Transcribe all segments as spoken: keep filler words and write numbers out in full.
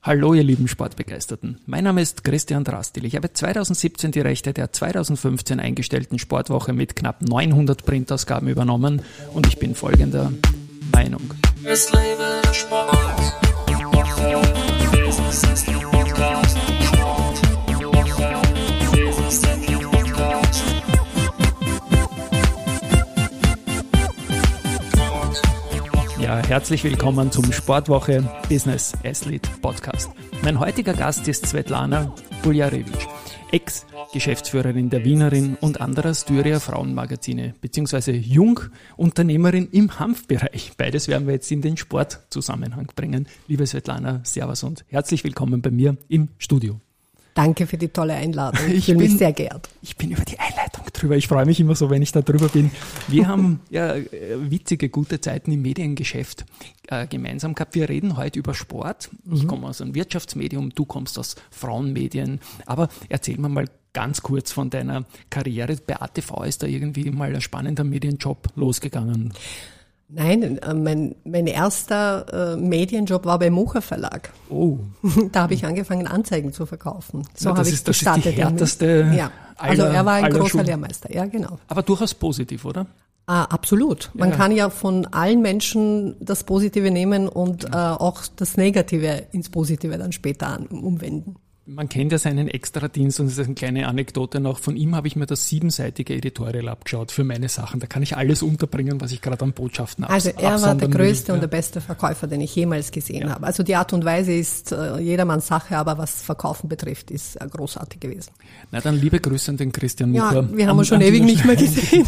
Hallo ihr lieben Sportbegeisterten, mein Name ist Christian Drastil. Ich habe zweitausendsiebzehn die Rechte der zweitausendfünfzehn eingestellten Sportwoche mit knapp neunhundert Printausgaben übernommen und ich bin folgender Meinung. Es lebe der Sport. Ja, herzlich willkommen zum Sportwoche Business Athlete Podcast. Mein heutiger Gast ist Svetlana Buljarevic, Ex-Geschäftsführerin der Wienerin und anderer Styria Frauenmagazine, beziehungsweise Jungunternehmerin im Hanfbereich. Beides werden wir jetzt in den Sportzusammenhang bringen. Liebe Svetlana, servus und herzlich willkommen bei mir im Studio. Danke für die tolle Einladung. Ich fühle mich sehr geehrt. Ich bin über die Einleitung drüber. Ich freue mich immer so, wenn ich da drüber bin. Wir haben ja witzige, gute Zeiten im Mediengeschäft äh, gemeinsam gehabt. Wir reden heute über Sport. Ich mhm. komme aus einem Wirtschaftsmedium, du kommst aus Frauenmedien. Aber erzähl mir mal ganz kurz von deiner Karriere. Bei A T V ist da irgendwie mal ein spannender Medienjob losgegangen. Nein, mein, mein erster äh, Medienjob war beim Mucher Verlag. Oh. Da habe ich angefangen, Anzeigen zu verkaufen. So ja, habe ich ist, das gestartet. Das ist die härteste ja. Also aller, er war ein großer Schulen. Lehrmeister, ja genau. Aber durchaus positiv, oder? Ah, absolut. Man ja. kann ja von allen Menschen das Positive nehmen und ja. äh, auch das Negative ins Positive dann später an, umwenden. Man kennt ja seinen Extradienst und das ist eine kleine Anekdote noch. Von ihm habe ich mir das siebenseitige Editorial abgeschaut für meine Sachen. Da kann ich alles unterbringen, was ich gerade an Botschaften abs- Also er war der größte will. und ja. der beste Verkäufer, den ich jemals gesehen ja. habe. Also die Art und Weise ist äh, jedermanns Sache, aber was Verkaufen betrifft, ist äh, großartig gewesen. Na dann liebe Grüße an den Christian Mucher. Ja, wir haben uns schon ewig nicht mehr gesehen.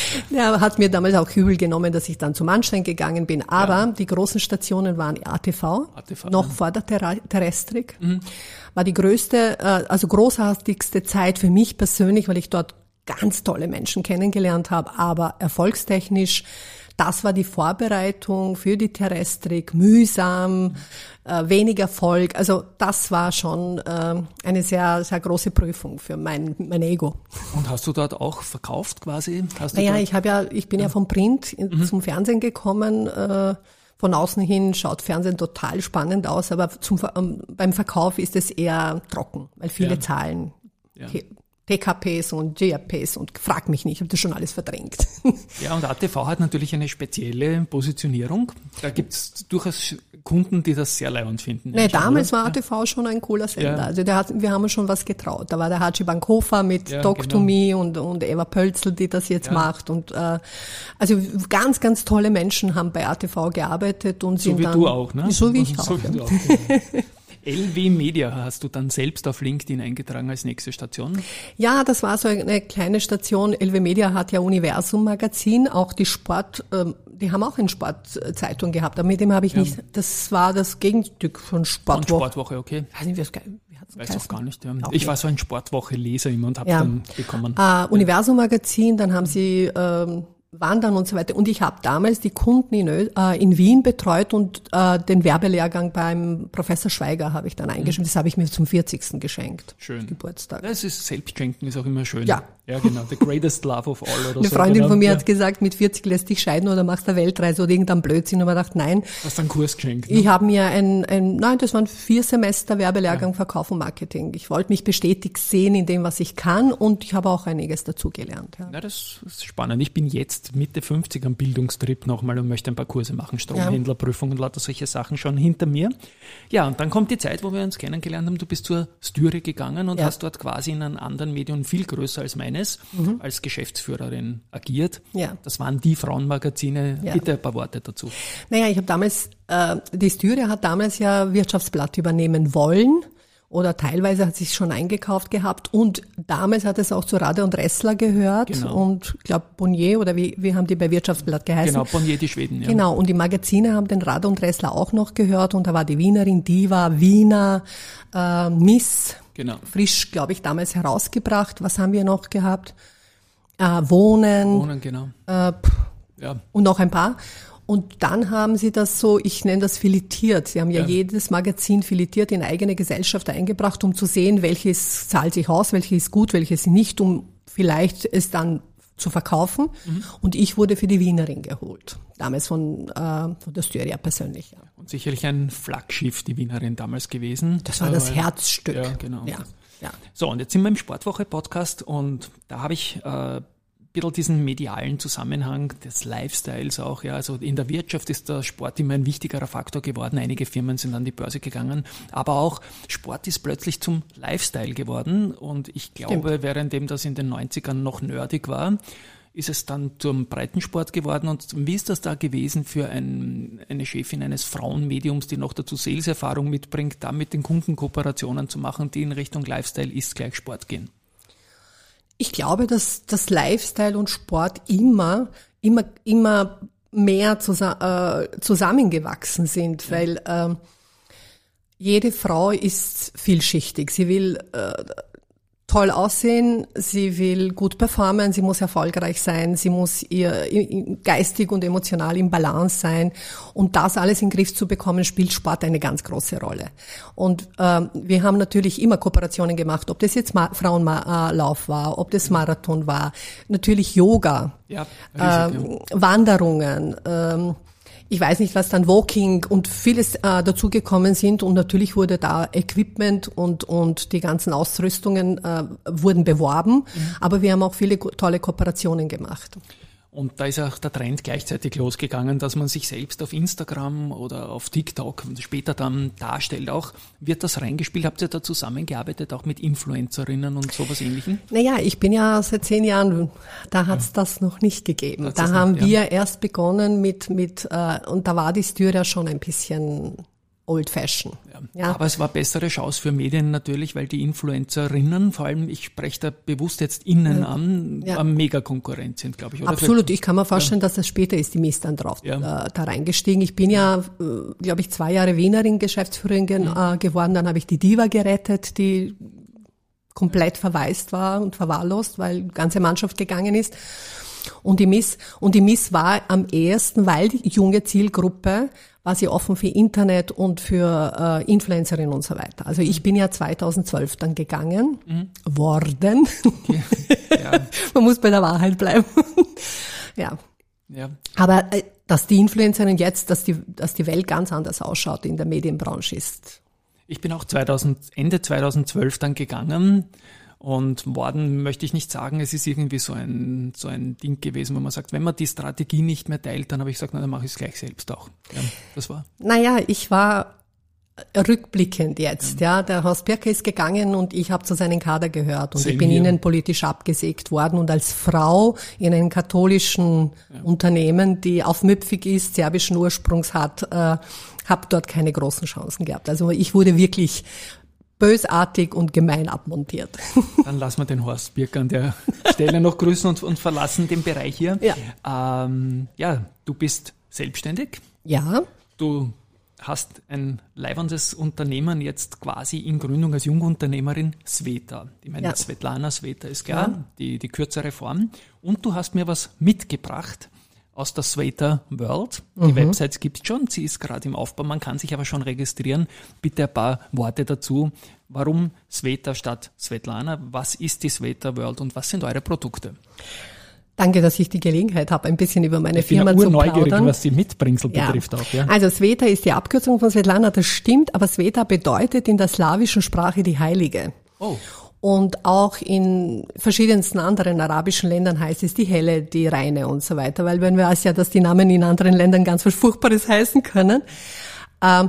Er hat mir damals auch übel genommen, dass ich dann zum Anstein gegangen bin. Aber ja. die großen Stationen waren A T V, A T V noch ja. vor der Ter- Terrestrik. Mhm. War die größte, also großartigste Zeit für mich persönlich, weil ich dort ganz tolle Menschen kennengelernt habe, aber erfolgstechnisch, das war die Vorbereitung für die Terrestrik, mühsam, äh, wenig Erfolg. Also das war schon äh, eine sehr, sehr große Prüfung für mein, mein Ego. Und hast du dort auch verkauft quasi? Hast naja, du ich habe ja, ich bin ja, ja vom Print in, mhm. zum Fernsehen gekommen. Äh, Von außen hin schaut Fernsehen total spannend aus, aber zum, ähm, beim Verkauf ist es eher trocken, weil viele ja. Zahlen, ja. T K Ps und G R Ps und frag mich nicht, ich habe das schon alles verdrängt. Ja, und A T V hat natürlich eine spezielle Positionierung. Da gibt's durchaus Kunden, die das sehr leibend finden. Nee, damals war A T V ja. schon ein cooler Sender. Ja. Also der hat, wir haben uns schon was getraut. Da war der Haji Bankhofer mit ja, Talk genau. to Me und, und Eva Pölzl, die das jetzt ja. macht. Und äh, also ganz, ganz tolle Menschen haben bei A T V gearbeitet und so sind wie dann, du auch, ne? So wie ich so auch. Wie ja. du auch ja. L W Media hast du dann selbst auf LinkedIn eingetragen als nächste Station? Ja, das war so eine kleine Station. L W Media hat ja Universum Magazin, auch die Sport, ähm, die haben auch eine Sportzeitung gehabt, aber mit dem habe ich ja. nicht, das war das Gegenstück von Sportwoche. Von Sportwoche, okay. Weiß nicht, wie es geil. Weiß auch gar nicht. Ja. Ich nicht. war so ein Sportwoche-Leser immer und habe ja. dann bekommen. Uh, Universum Magazin, dann haben sie ähm, Wandern und so weiter. Und ich habe damals die Kunden in, Ö- äh, in Wien betreut und äh, den Werbelehrgang beim Professor Schweiger habe ich dann eingeschrieben. Mhm. Das habe ich mir zum vierzigsten geschenkt. Schön. Geburtstag. Das ist Selbstschenken, ist auch immer schön. Ja. Ja, genau. The greatest love of all oder Eine so. Freundin genau. von mir ja. hat gesagt, mit vierzig lässt dich scheiden oder machst eine Weltreise oder irgendein Blödsinn. Und ich dachte, nein. Hast du einen Kurs geschenkt? Ne? Ich habe mir ein, ein, nein, das waren vier Semester Werbelehrgang ja. Verkauf und Marketing. Ich wollte mich bestätigt sehen in dem, was ich kann und ich habe auch einiges dazugelernt. Ja. Ja, das ist spannend. Ich bin jetzt Mitte fünfzig am Bildungstrip nochmal und möchte ein paar Kurse machen, Stromhändlerprüfung und lauter solche Sachen schon hinter mir. Ja, und dann kommt die Zeit, wo wir uns kennengelernt haben. Du bist zur Styria gegangen und ja. hast dort quasi in einem anderen Medium viel größer als meines, mhm. als Geschäftsführerin agiert. Ja. Das waren die Frauenmagazine. Ja. Bitte ein paar Worte dazu. Naja, ich habe damals, äh, die Styria hat damals ja Wirtschaftsblatt übernehmen wollen. Oder teilweise hat sich schon eingekauft gehabt und damals hat es auch zu Rade und Ressler gehört genau. und ich glaube Bonnier oder wie, wie haben die bei Wirtschaftsblatt geheißen? Genau, Bonnier, die Schweden. Ja. Genau, und die Magazine haben den Rade und Ressler auch noch gehört und da war die Wienerin, Diva, Wiener, äh, Miss, genau. frisch, glaube ich, damals herausgebracht. Was haben wir noch gehabt? Äh, Wohnen. Wohnen, genau. Äh, ja. Und noch ein paar. Und dann haben sie das so, ich nenne das filetiert. Sie haben ja, ja jedes Magazin filetiert in eigene Gesellschaft eingebracht, um zu sehen, welches zahlt sich aus, welches ist gut, welches nicht, um vielleicht es dann zu verkaufen. Mhm. Und ich wurde für die Wienerin geholt. Damals von, äh, von der Styria persönlich. Ja. Und sicherlich ein Flaggschiff, die Wienerin damals gewesen. Das war das Herzstück. Ja, genau. Ja, ja. So, und jetzt sind wir im Sportwoche-Podcast und da habe ich äh, ein bisschen diesen medialen Zusammenhang des Lifestyles auch. Ja, also in der Wirtschaft ist der Sport immer ein wichtigerer Faktor geworden. Einige Firmen sind an die Börse gegangen, aber auch Sport ist plötzlich zum Lifestyle geworden und ich glaube, Stimmt. währenddem das in den neunzigern noch nerdig war, ist es dann zum Breitensport geworden. Und wie ist das da gewesen für ein, eine Chefin eines Frauenmediums, die noch dazu Sales-Erfahrung mitbringt, da mit den Kunden Kooperationen zu machen, die in Richtung Lifestyle ist gleich Sport gehen? Ich glaube, dass das Lifestyle und Sport immer, immer, immer mehr zusa- äh, zusammengewachsen sind, ja. weil äh, jede Frau ist vielschichtig. Sie will äh, toll aussehen, sie will gut performen, sie muss erfolgreich sein, sie muss ihr geistig und emotional im Balance sein. Und das alles in den Griff zu bekommen, spielt Sport eine ganz große Rolle. Und ähm, wir haben natürlich immer Kooperationen gemacht, ob das jetzt Ma- Frauenlauf war, ob das Marathon war, natürlich Yoga, ja, riesig, ähm, ja. Wanderungen, ähm, ich weiß nicht, was dann Walking und vieles äh, dazugekommen sind und natürlich wurde da Equipment und und die ganzen Ausrüstungen äh, wurden beworben, mhm. aber wir haben auch viele tolle Kooperationen gemacht. Und da ist auch der Trend gleichzeitig losgegangen, dass man sich selbst auf Instagram oder auf TikTok später dann darstellt. Auch wird das reingespielt? Habt ihr da zusammengearbeitet, auch mit Influencerinnen und sowas Ähnlichem? Naja, ich bin ja seit zehn Jahren, da hat's ja. das noch nicht gegeben. Hat's da haben nicht, wir ja. erst begonnen mit, mit äh, und da war die Styria schon ein bisschen old fashion. Ja. Ja. Aber es war bessere Chance für Medien natürlich, weil die Influencerinnen, vor allem, ich spreche da bewusst jetzt innen ja. an, ja. eine Mega-Konkurrenz sind, glaube ich. Oder Absolut, ich kann mir vorstellen, ja. dass das später ist, die Miss dann drauf ja. äh, da reingestiegen. Ich bin ja, äh, glaube ich, zwei Jahre Wienerin, Geschäftsführerin mhm. äh, geworden, dann habe ich die Diva gerettet, die komplett verwaist war und verwahrlost, weil die ganze Mannschaft gegangen ist. Und die Miss, und die Miss war am ehesten, weil die junge Zielgruppe war sie offen für Internet und für äh, Influencerinnen und so weiter. Also ich bin ja zweitausendzwölf dann gegangen, mhm. worden. Ja. Ja. Man muss bei der Wahrheit bleiben. ja. ja. Aber äh, dass die Influencerin jetzt, dass die, dass die Welt ganz anders ausschaut in der Medienbranche ist. Ich bin auch zweitausend, Ende zweitausendzwölf dann gegangen. Und worden möchte ich nicht sagen, es ist irgendwie so ein so ein Ding gewesen, wo man sagt, wenn man die Strategie nicht mehr teilt, dann habe ich gesagt, na, dann mache ich es gleich selbst auch. Ja, das war. Naja, ich war rückblickend jetzt, ja. ja. Der Horst Birker ist gegangen und ich habe zu seinem Kader gehört und Same ich bin hier. innenpolitisch abgesägt worden und als Frau in einem katholischen ja. Unternehmen, die aufmüpfig ist, serbischen Ursprungs hat, äh, habe dort keine großen Chancen gehabt. Also ich wurde wirklich bösartig und gemein abmontiert. Dann lassen wir den Horst Birker an der Stelle noch grüßen und, und verlassen den Bereich hier. Ja. Ähm, ja, du bist selbstständig. Ja. Du hast ein leibendes Unternehmen jetzt quasi in Gründung als Jungunternehmerin, Sveta. Ich meine, ja. Svetlana Sveta ist klar, ja. die, die kürzere Form. Und du hast mir was mitgebracht aus der Sveta World. Die mhm. Website gibt's schon, sie ist gerade im Aufbau, man kann sich aber schon registrieren. Bitte ein paar Worte dazu. Warum Sveta statt Svetlana? Was ist die Sveta World und was sind eure Produkte? Danke, dass ich die Gelegenheit habe, ein bisschen über meine ich Firma bin zu plaudern. Neugierig, was die Mitbringsel ja. betrifft auch. Ja. Also Sveta ist die Abkürzung von Svetlana, das stimmt, aber Sveta bedeutet in der slawischen Sprache die Heilige. Oh. Und auch in verschiedensten anderen arabischen Ländern heißt es die Helle, die Reine und so weiter, weil man weiß ja, dass die Namen in anderen Ländern ganz was Furchtbares heißen können. Ähm,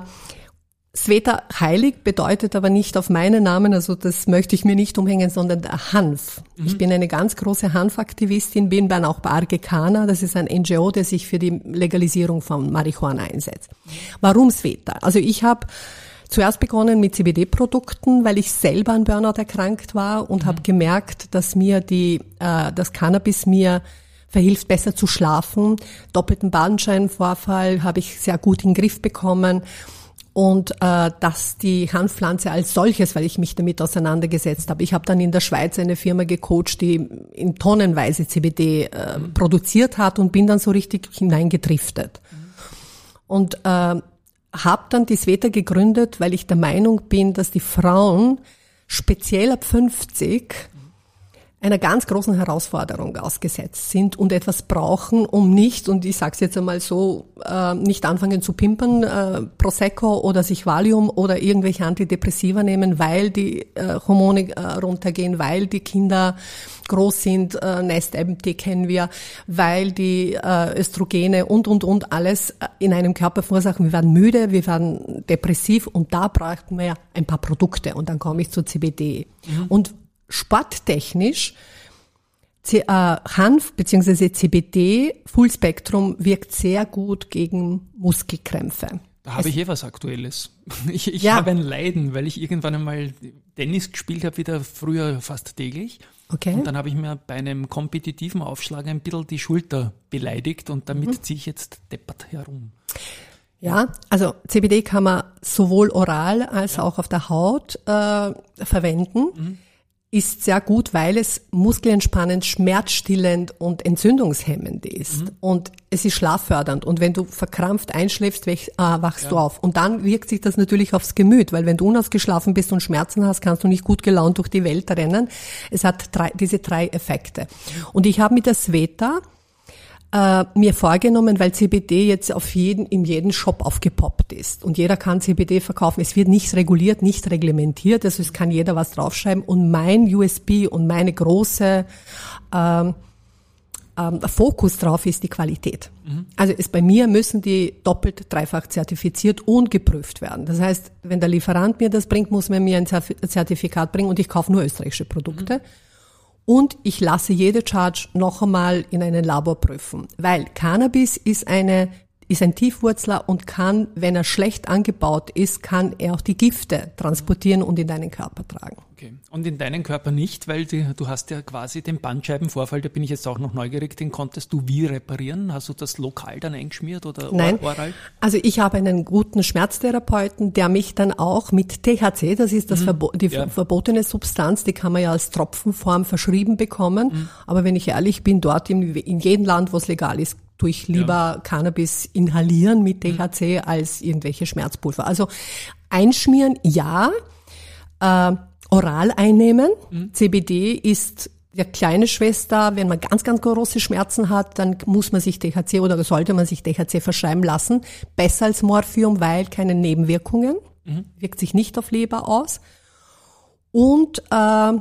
Sveta heilig bedeutet aber nicht auf meinen Namen, also das möchte ich mir nicht umhängen, sondern der Hanf. Mhm. Ich bin eine ganz große Hanfaktivistin, bin dann auch bei Argekana, das ist ein N G O, der sich für die Legalisierung von Marihuana einsetzt. Warum Sveta? Also ich habe zuerst begonnen mit C B D-Produkten, weil ich selber an Burnout erkrankt war und mhm. habe gemerkt, dass mir die, äh, das Cannabis mir verhilft, besser zu schlafen. Doppelten Bandscheibenvorfall habe ich sehr gut in den Griff bekommen und äh, dass die Hanfpflanze als solches, weil ich mich damit auseinandergesetzt habe. Ich habe dann in der Schweiz eine Firma gecoacht, die in tonnenweise C B D äh, mhm. produziert hat und bin dann so richtig hineingedriftet. Mhm. Und äh, habe dann die Sveta gegründet, weil ich der Meinung bin, dass die Frauen speziell ab fünfzig einer ganz großen Herausforderung ausgesetzt sind und etwas brauchen, um nicht, und ich sage es jetzt einmal so, äh, nicht anfangen zu pimpern, äh, Prosecco oder sich Valium oder irgendwelche Antidepressiva nehmen, weil die äh, Hormone äh, runtergehen, weil die Kinder groß sind, äh, Nest-M T kennen wir, weil die äh, Östrogene und, und, und alles in einem Körper verursachen. Wir werden müde, wir werden depressiv und da brauchen wir ein paar Produkte und dann komme ich zu C B D. Mhm. Und sporttechnisch, C- äh, Hanf bzw. C B D, Fullspektrum, wirkt sehr gut gegen Muskelkrämpfe. Da habe ich eh was Aktuelles. Ich, ich ja. habe ein Leiden, weil ich irgendwann einmal Tennis gespielt habe, wieder früher fast täglich. Okay. Und dann habe ich mir bei einem kompetitiven Aufschlag ein bisschen die Schulter beleidigt und damit mhm. ziehe ich jetzt deppert herum. Ja, also C B D kann man sowohl oral als ja. auch auf der Haut äh, verwenden. Mhm. Ist sehr gut, weil es muskelentspannend, schmerzstillend und entzündungshemmend ist. Mhm. Und es ist schlaffördernd. Und wenn du verkrampft einschläfst, wach, äh, wachst ja. du auf. Und dann wirkt sich das natürlich aufs Gemüt, weil wenn du unausgeschlafen bist und Schmerzen hast, kannst du nicht gut gelaunt durch die Welt rennen. Es hat drei, diese drei Effekte. Und ich habe mit der Sveta äh, mir vorgenommen, weil C B D jetzt auf jeden, in jedem Shop aufgepoppt ist. Und jeder kann C B D verkaufen. Es wird nicht reguliert, nicht reglementiert. Also es kann jeder was draufschreiben. Und mein U S P und meine große ähm, ähm, Fokus drauf ist die Qualität. Mhm. Also es, bei mir müssen die doppelt, dreifach zertifiziert und geprüft werden. Das heißt, wenn der Lieferant mir das bringt, muss man mir ein Zertifikat bringen und ich kaufe nur österreichische Produkte. Mhm. Und ich lasse jede Charge noch einmal in einem Labor prüfen, weil Cannabis ist eine ist ein Tiefwurzler und kann, wenn er schlecht angebaut ist, kann er auch die Gifte transportieren und in deinen Körper tragen. Okay. Und in deinen Körper nicht, weil die, du hast ja quasi den Bandscheibenvorfall, da bin ich jetzt auch noch neugierig, den konntest du wie reparieren? Hast du das lokal dann eingeschmiert oder Nein. oral? Also ich habe einen guten Schmerztherapeuten, der mich dann auch mit T H C, das ist das mhm. Verbo- die ja. verbotene Substanz, die kann man ja als Tropfenform verschrieben bekommen. Mhm. Aber wenn ich ehrlich bin, dort in, in jedem Land, wo es legal ist, tue ich lieber ja. Cannabis inhalieren mit T H C mhm. als irgendwelche Schmerzpulver. Also einschmieren, ja, äh, oral einnehmen. Mhm. C B D ist der kleine Schwester, wenn man ganz, ganz große Schmerzen hat, dann muss man sich T H C oder sollte man sich T H C verschreiben lassen. Besser als Morphium, weil keine Nebenwirkungen, mhm. wirkt sich nicht auf Leber aus. Und äh,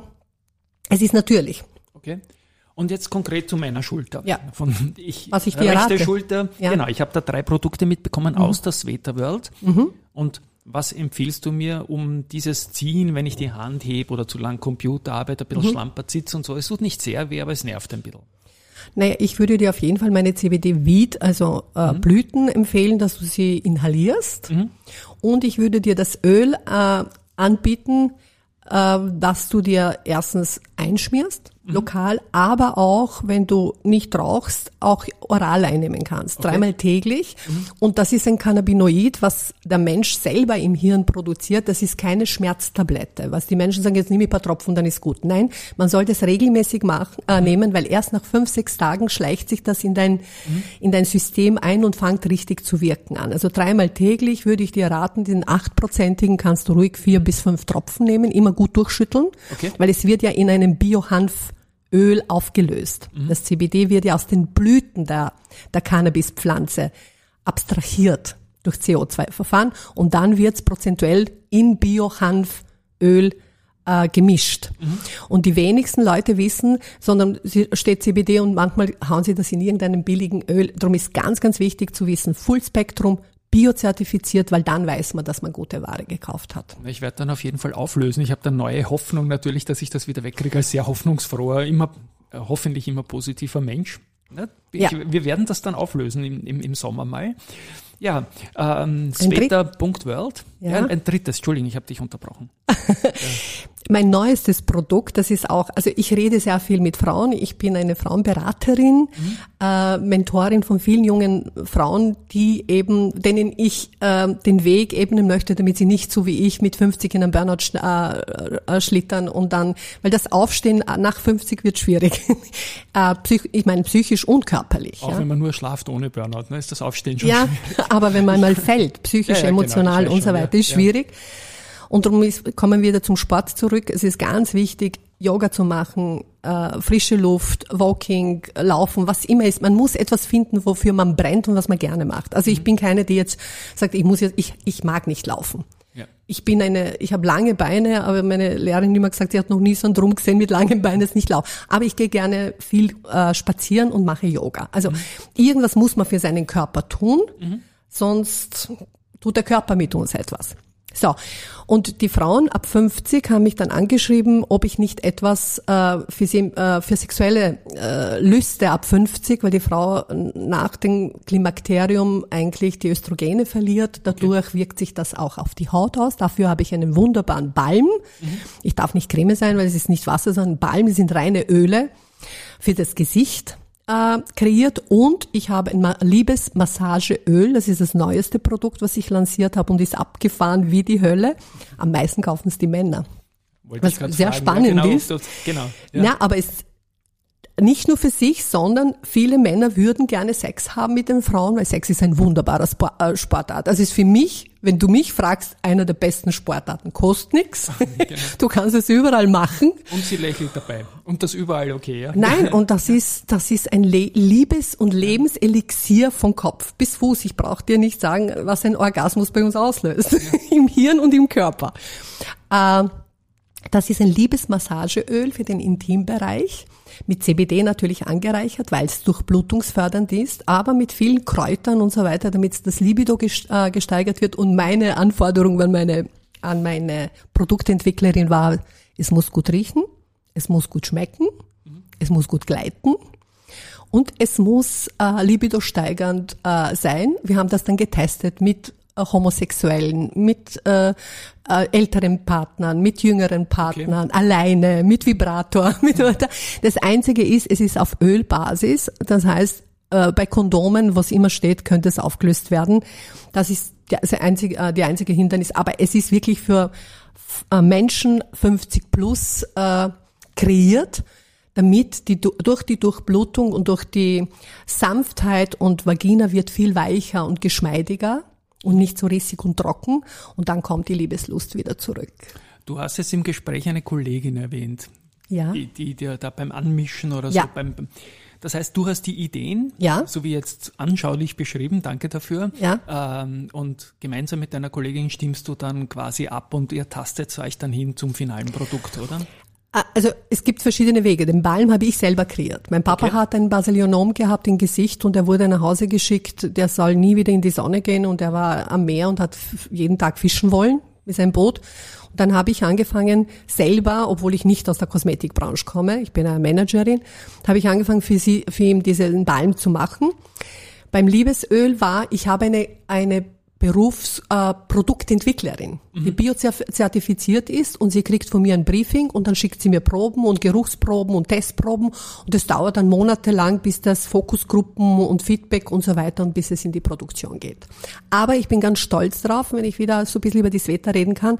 es ist natürlich. Okay. Und jetzt konkret zu meiner Schulter. Ja. Von ich, Was ich dir rechte rate. Schulter. Ja. Genau, ich habe da drei Produkte mitbekommen mhm. aus der Sveta World. Mhm. Und was empfiehlst du mir, um dieses Ziehen, wenn ich die Hand hebe oder zu lang Computer arbeite, ein bisschen mhm. schlampert sitze und so? Es tut nicht sehr weh, aber es nervt ein bisschen. Naja, ich würde dir auf jeden Fall meine C B D-Weed, also äh, mhm. Blüten empfehlen, dass du sie inhalierst. Mhm. Und ich würde dir das Öl äh, anbieten, äh, dass du dir erstens einschmierst, mhm. lokal, aber auch, wenn du nicht rauchst, auch oral einnehmen kannst, okay. dreimal täglich. Mhm. Und das ist ein Cannabinoid, was der Mensch selber im Hirn produziert. Das ist keine Schmerztablette. Was die Menschen sagen, jetzt nehme ich ein paar Tropfen, dann ist gut. Nein, man sollte es regelmäßig machen, äh, mhm. nehmen, weil erst nach fünf, sechs Tagen schleicht sich das in dein, mhm. in dein System ein und fängt richtig zu wirken an. Also dreimal täglich würde ich dir raten, den achtprozentigen kannst du ruhig vier bis fünf Tropfen nehmen, immer gut durchschütteln, okay. weil es wird ja in einem Bio-Hanf-Öl aufgelöst. Mhm. Das C B D wird ja aus den Blüten der, der Cannabispflanze abstrahiert durch C O zwei Verfahren und dann wird es prozentuell in Bio-Hanf-Öl äh, gemischt. Mhm. Und die wenigsten Leute wissen, sondern sie steht C B D und manchmal hauen sie das in irgendeinem billigen Öl. Darum ist ganz, ganz wichtig zu wissen, Fullspektrum, biozertifiziert, weil dann weiß man, dass man gute Ware gekauft hat. Ich werde dann auf jeden Fall auflösen. Ich habe dann neue Hoffnung natürlich, dass ich das wieder wegkriege als sehr hoffnungsfroher, immer äh, hoffentlich immer positiver Mensch. Ich, ja. Wir werden das dann auflösen im, im, im Sommer mal. Ja, ähm, Sveta Punkt World. Ja. Ja, ein drittes, Entschuldigung, ich habe dich unterbrochen. Ja. Mein neuestes Produkt, das ist auch, also ich rede sehr viel mit Frauen, ich bin eine Frauenberaterin, mhm. äh, Mentorin von vielen jungen Frauen, die eben, denen ich äh, den Weg ebnen möchte, damit sie nicht so wie ich mit fünfzig in einem Burnout sch, äh, äh, schlittern und dann, weil das Aufstehen nach fünfzig wird schwierig. äh, psych, ich meine psychisch und körperlich. Auch ja. wenn man nur schlaft ohne Burnout, ne, ist das Aufstehen schon ja, schwierig. Aber wenn man mal fällt, psychisch, ja, ja, emotional genau, und so weiter, ja, ist schwierig. Ja. Und darum ist, kommen wir wieder zum Sport zurück. Es ist ganz wichtig, Yoga zu machen, äh, frische Luft, Walking, Laufen, was immer ist. Man muss etwas finden, wofür man brennt und was man gerne macht. Also ich mhm. bin keine, die jetzt sagt, ich muss jetzt, ich, ich mag nicht laufen. Ja. Ich bin eine, ich habe lange Beine, aber meine Lehrerin hat immer gesagt, sie hat noch nie so einen Drum gesehen, mit langen Beinen ist nicht lau. Aber ich gehe gerne viel äh, spazieren und mache Yoga. Also mhm. irgendwas muss man für seinen Körper tun, mhm. sonst tut der Körper mit uns etwas. So, und die Frauen ab fünfzig haben mich dann angeschrieben, ob ich nicht etwas äh, für, sie, äh, für sexuelle äh, Lüste ab fünfzig, weil die Frau nach dem Klimakterium eigentlich die Östrogene verliert. Dadurch okay. wirkt sich das auch auf die Haut aus. Dafür habe ich einen wunderbaren Balm. Mhm. Ich darf nicht Creme sein, weil es ist nicht Wasser, sondern Balm. Es sind reine Öle für das Gesicht. Äh, kreiert und ich habe ein Ma- Liebesmassageöl, das ist das neueste Produkt, was ich lanciert habe und ist abgefahren wie die Hölle. Am meisten kaufen es die Männer. Wollte was sehr fragen. spannend ja, genau, ist. Das, genau, ja. ja, aber es nicht nur für sich, sondern viele Männer würden gerne Sex haben mit den Frauen, weil Sex ist ein wunderbarer Sport, äh, Sportart. Das ist für mich, wenn du mich fragst, einer der besten Sportarten. Kostet nichts. Genau. Du kannst es überall machen. Und sie lächelt dabei. Und das überall okay, ja? Nein, und das ist, das ist ein Le- Liebes- und Lebenselixier von Kopf bis Fuß. Ich brauche dir nicht sagen, was ein Orgasmus bei uns auslöst. Ja. Im Hirn und im Körper. Äh, das ist ein Liebesmassageöl für den Intimbereich. Mit C B D natürlich angereichert, weil es durchblutungsfördernd ist, aber mit vielen Kräutern und so weiter, damit das Libido gesteigert wird. Und meine Anforderung an meine, an meine Produktentwicklerin war, es muss gut riechen, es muss gut schmecken, mhm. es muss gut gleiten und es muss äh, libido steigernd äh, sein. Wir haben das dann getestet mit Homosexuellen, mit äh, äh, älteren Partnern, mit jüngeren Partnern, okay. alleine, mit Vibrator, mit weiter. Das Einzige ist, es ist auf Ölbasis. Das heißt, äh, bei Kondomen, was immer steht, könnte es aufgelöst werden. Das ist der, der einzige, äh, die einzige Hindernis. Aber es ist wirklich für äh, Menschen fünfzig plus äh, kreiert, damit die durch die Durchblutung und durch die Sanftheit und Vagina wird viel weicher und geschmeidiger. Und nicht so rissig und trocken. Und dann kommt die Liebeslust wieder zurück. Du hast jetzt im Gespräch eine Kollegin erwähnt. Ja. Die, die, die da beim Anmischen oder ja. so. Beim, das heißt, du hast die Ideen, ja. so wie jetzt anschaulich beschrieben, danke dafür. Ja. Ähm, und gemeinsam mit deiner Kollegin stimmst du dann quasi ab und ihr tastet euch dann hin zum finalen Produkt, oder? Also es gibt verschiedene Wege. Den Balm habe ich selber kreiert. Mein Papa okay. hat ein Basilionom gehabt im Gesicht und er wurde nach Hause geschickt. Der soll nie wieder in die Sonne gehen und er war am Meer und hat jeden Tag fischen wollen mit seinem Boot. Und dann habe ich angefangen selber, obwohl ich nicht aus der Kosmetikbranche komme, ich bin eine Managerin, habe ich angefangen für sie, für ihn diesen Balm zu machen. Beim Liebesöl war, ich habe eine eine Berufsproduktentwicklerin, äh, mhm. die biozertifiziert ist und sie kriegt von mir ein Briefing und dann schickt sie mir Proben und Geruchsproben und Testproben und das dauert dann monatelang, bis das Fokusgruppen und Feedback und so weiter und bis es in die Produktion geht. Aber ich bin ganz stolz drauf, wenn ich wieder so ein bisschen über die Sveta reden kann.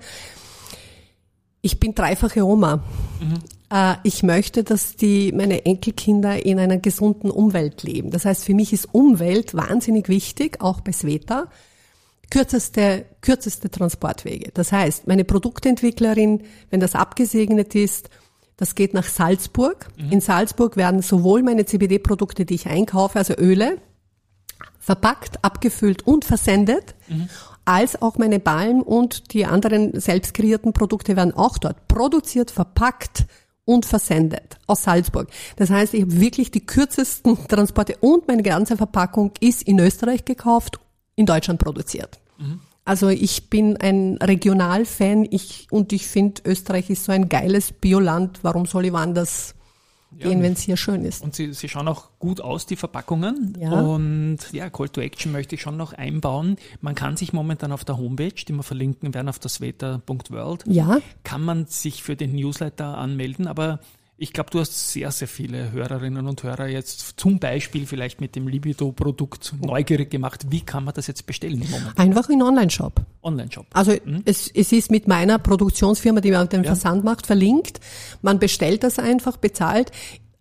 Ich bin dreifache Oma. Mhm. Äh, ich möchte, dass die meine Enkelkinder in einer gesunden Umwelt leben. Das heißt, für mich ist Umwelt wahnsinnig wichtig, auch bei Sveta. Kürzeste, kürzeste Transportwege. Das heißt, meine Produktentwicklerin, wenn das abgesegnet ist, das geht nach Salzburg. Mhm. In Salzburg werden sowohl meine C B D-Produkte, die ich einkaufe, also Öle, verpackt, abgefüllt und versendet, mhm. als auch meine Balm und die anderen selbst kreierten Produkte werden auch dort produziert, verpackt und versendet aus Salzburg. Das heißt, ich habe wirklich die kürzesten Transporte und meine ganze Verpackung ist in Österreich gekauft, in Deutschland produziert. Mhm. Also ich bin ein Regionalfan ich, und ich finde, Österreich ist so ein geiles Bioland. Warum soll ich woanders ja, gehen, wenn es hier schön ist? Und sie, sie schauen auch gut aus, die Verpackungen. Ja. Und ja, Call to Action möchte ich schon noch einbauen. Man kann sich momentan auf der Homepage, die wir verlinken werden, auf der sveta punkt world, ja. kann man sich für den Newsletter anmelden, aber ich glaube, du hast sehr, sehr viele Hörerinnen und Hörer jetzt zum Beispiel vielleicht mit dem Libido-Produkt neugierig gemacht. Wie kann man das jetzt bestellen im Moment? Einfach in Online-Shop. Online-Shop. Also mhm. es, es ist mit meiner Produktionsfirma, die mir den ja. Versand macht, verlinkt. Man bestellt das einfach, bezahlt.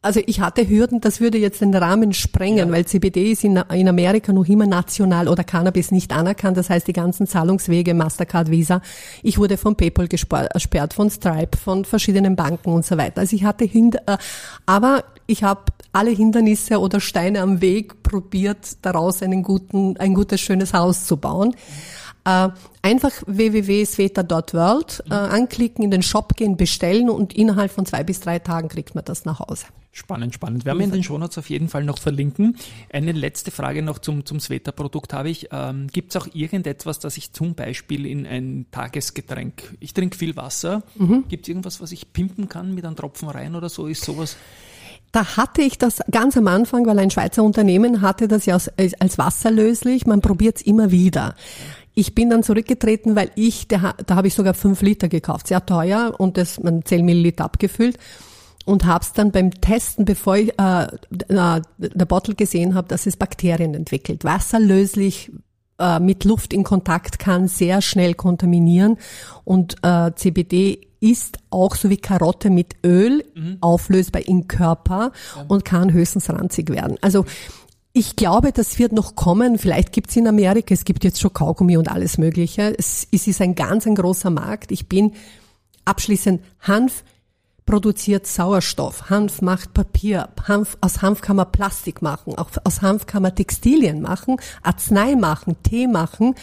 Also ich hatte Hürden, das würde jetzt den Rahmen sprengen, ja. weil C B D ist in, in Amerika noch immer national oder Cannabis nicht anerkannt. Das heißt, die ganzen Zahlungswege, Mastercard, Visa, ich wurde von PayPal gesperrt, von Stripe, von verschiedenen Banken und so weiter. Also ich hatte Hind- äh, aber ich habe alle Hindernisse oder Steine am Weg probiert, daraus einen guten, ein gutes, schönes Haus zu bauen. Äh, einfach w w w punkt sveta punkt world äh, anklicken, in den Shop gehen, bestellen und innerhalb von zwei bis drei Tagen kriegt man das nach Hause. Spannend, spannend. Werden wir in den Shownotes auf jeden Fall noch verlinken. Eine letzte Frage noch zum, zum Sveta-Produkt habe ich. Ähm, gibt es auch irgendetwas, das ich zum Beispiel in ein Tagesgetränk, ich trinke viel Wasser, mhm. gibt es irgendwas, was ich pimpen kann mit einem Tropfen rein oder so? Ist sowas... Da hatte ich das ganz am Anfang, weil ein Schweizer Unternehmen hatte das ja als, als wasserlöslich. Man probiert es immer wieder. Ich bin dann zurückgetreten, weil ich, da, da habe ich sogar fünf Liter gekauft, sehr teuer und das man zehn Milliliter abgefüllt und habe es dann beim Testen, bevor ich äh, äh, der Bottle gesehen habe, dass es Bakterien entwickelt. Wasserlöslich äh, mit Luft in Kontakt kann sehr schnell kontaminieren und äh, C B D ist auch so wie Karotte mit Öl mhm. auflösbar im Körper ja. und kann höchstens ranzig werden. Also ich glaube, das wird noch kommen. Vielleicht gibt es in Amerika, es gibt jetzt schon Kaugummi und alles Mögliche. Es, es ist ein ganz ein großer Markt. Ich bin abschließend, Hanf produziert Sauerstoff, Hanf macht Papier, Hanf, aus Hanf kann man Plastik machen, auch aus Hanf kann man Textilien machen, Arznei machen, Tee machen.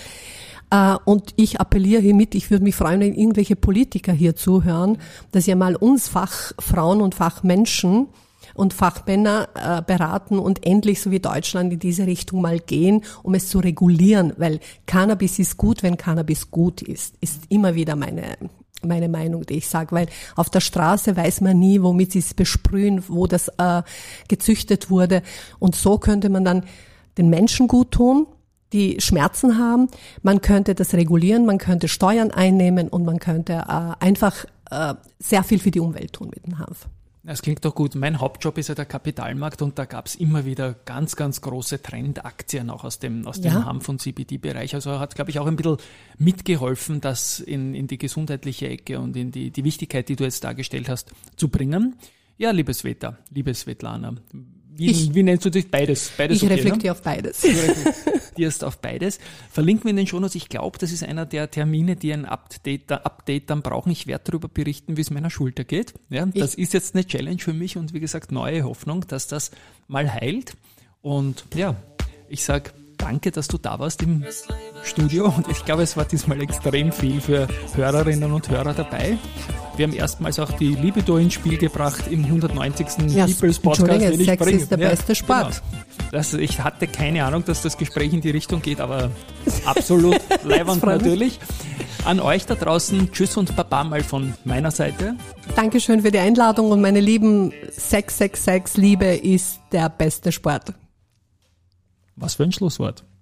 Und ich appelliere hiermit, ich würde mich freuen, wenn irgendwelche Politiker hier zuhören, dass ihr mal uns Fachfrauen und Fachmenschen und Fachmänner äh, beraten und endlich, so wie Deutschland, in diese Richtung mal gehen, um es zu regulieren, weil Cannabis ist gut, wenn Cannabis gut ist, ist immer wieder meine meine Meinung, die ich sage, weil auf der Straße weiß man nie, womit sie es besprühen, wo das äh, gezüchtet wurde und so könnte man dann den Menschen gut tun, die Schmerzen haben, man könnte das regulieren, man könnte Steuern einnehmen und man könnte äh, einfach äh, sehr viel für die Umwelt tun mit dem Hanf. Das klingt doch gut. Mein Hauptjob ist ja der Kapitalmarkt und da gab es immer wieder ganz, ganz große Trendaktien auch aus dem, aus dem ja. Hanf- und C B D-Bereich. Also hat, glaube ich, auch ein bisschen mitgeholfen, das in, in die gesundheitliche Ecke und in die, die Wichtigkeit, die du jetzt dargestellt hast, zu bringen. Ja, liebe Sveta, liebe Svetlana, wie, ich, wie nennst du dich? Beides. beides ich okay, reflektiere ne? auf beides. Du reflektierst auf beides. Verlinken wir in den Shownotes. Ich glaube, das ist einer der Termine, die ein Update, Update dann brauchen. Ich werde darüber berichten, wie es meiner Schulter geht. Ja, das ich, ist jetzt eine Challenge für mich und wie gesagt, neue Hoffnung, dass das mal heilt. Und ja, ich sag danke, dass du da warst im Studio und ich glaube, es war diesmal extrem viel für Hörerinnen und Hörer dabei. Wir haben erstmals auch die Libido ins Spiel gebracht im hundertneunzigsten Ja, People's Podcast, den ich Sex bringe. ist der ja, beste Sport. Genau. Das, ich hatte keine Ahnung, dass das Gespräch in die Richtung geht, aber absolut leiwand natürlich. An euch da draußen, tschüss und Baba mal von meiner Seite. Dankeschön für die Einladung und meine Lieben, Sex, Sex, Sex, Liebe ist der beste Sport. Was für ein Schlusswort.